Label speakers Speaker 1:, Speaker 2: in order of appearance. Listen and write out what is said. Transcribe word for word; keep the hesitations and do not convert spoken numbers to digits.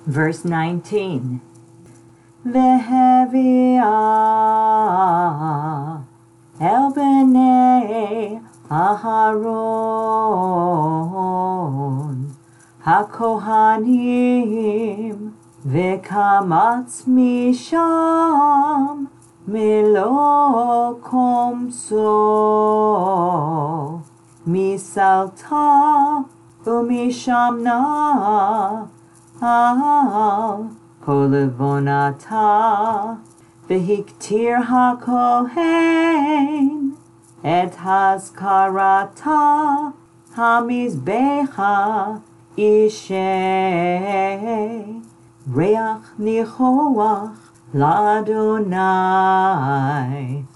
Speaker 1: Verse nineteen. Ve'hevi'ah el b'nei Aharon hakohanim ve'kamatz misham melo komso misalta umishamna al kolevonata v'hiktir hakohen et hazkarata hamizbecha ishe reach nichoach l'Adonai